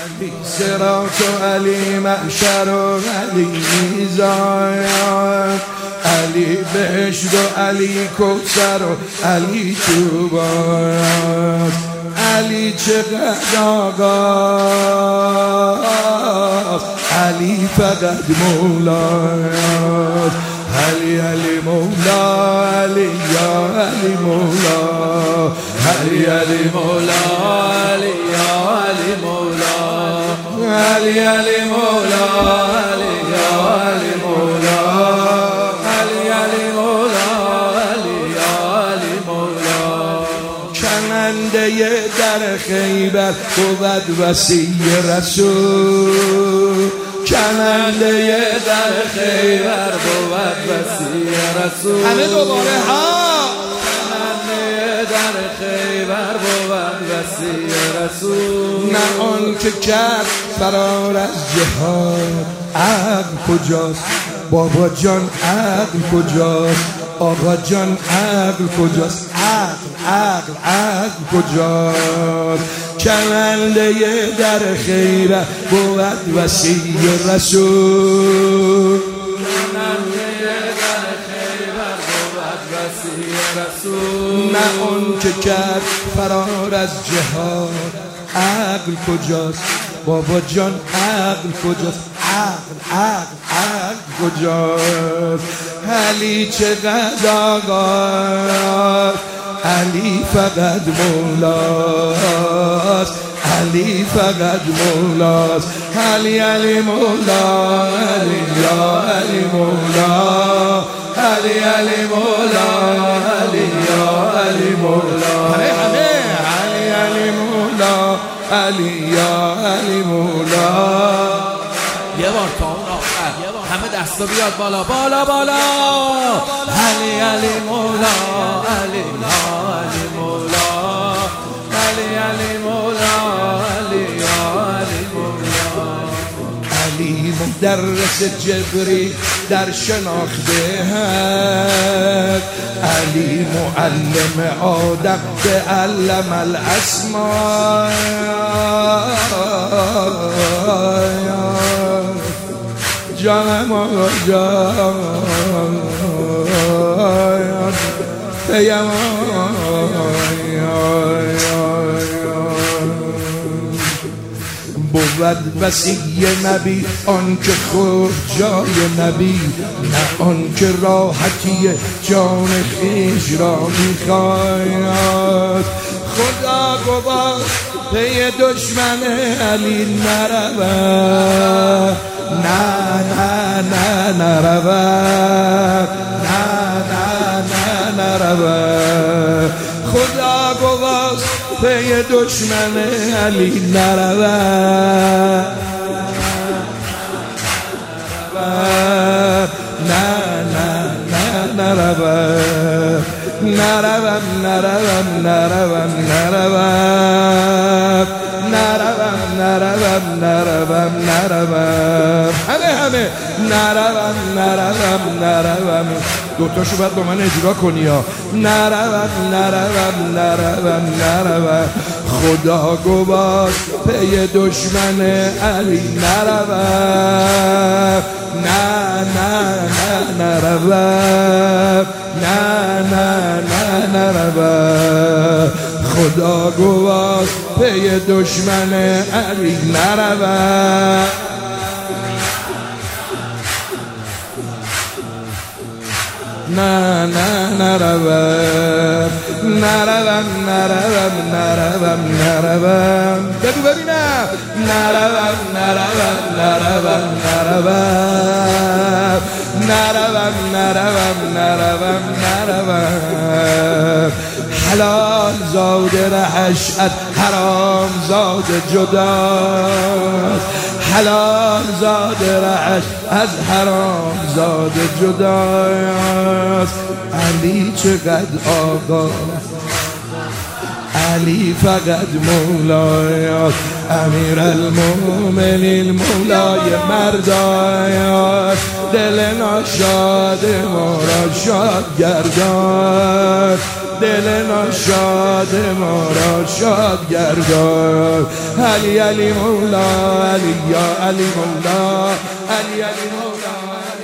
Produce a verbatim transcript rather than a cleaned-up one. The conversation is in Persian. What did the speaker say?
علی صراط و علی محشر و علی میزان، علی بهشت و علی کوثر و علی طوبان، علی چقدر آقاست، علی فقط مولاست، علی علی مولا، علی یا علی مولا، علی علی مولا، علی یا علی مولا، علی علی مولا، علی یا علی مولا، علی علی مولا، علی یا علی مولا. کننده در خیبر بود وصی رسول، کننده در خیبر بود وصی رسول. همه دوباره ها. کننده در خیبر بود وصی رسول. نه آن که کرد فرار از جهاد، عقل کجاست بابا جان، عقل کجاست آقا جان، عقل کجاست، عقل عقل عقل کجاست. کننده در خیبر بود وصی رسول، کننده در خیبر بود وصی رسول. نه آن که کرد فرار از جهاد، عقل کجاست بابا جان، عقل کجاست، عقل عقل عقل کجاست. علی چقدر آقاست، علی فقط مولاست، علی فقط مولاست، علی علی مولا، علی یا علی مولا، علی علی مولا، علی یا علی مولا، همه همه علی علی مولا، علی یا علی مولا. یه بار تا اون آخر همه دستا بیاد بالا بالا بالا. علی علی مولا، علی یا علی مولا، علی علی مولا، علی یا علی مولا. علی مدرس جبری در شناخته هست، علی معلم آدم تعلم الاسماء، جانم آقا جان پیم بود وصی نبی، آن که خود جای نبی، نه آن که راحتی جان خویش را میخواید. خدا گواه پی دشمن علی نرود، نه نه نه نرود، نه نه نه نرود. خدا گواست پی دشمن علی نرود، نه نه نه نرود، نروم نروم نروم نروم نروم نروم نروم نروم همه همه نروم نروم نروم. دوتاشو باید با من اجرا کنی ها. نروم نروم نروم نروم. خدا گواست پی دشمن علی نروم، نه نه نه نروم، نه نه نه نروم. خدا گواست پی دشمن علی نروم. نه نه نروم نروم نروم نروم نروم. بگو ببینم. نروم نروم نروم نروم نروم نروم نروم نروم. حلال زاده رهش از حرام زاده جداست، حلال زاده رهش از حرام زاده جداست. علی چقدر آقا، علی فقط مولایات، امیر المومنین مولای مردایات. دل ناشاد ما را شاد گردان، دل ناشاد ما را شاد گردان. علی علی مولا، علی یا علی مولا، علی علی مولا.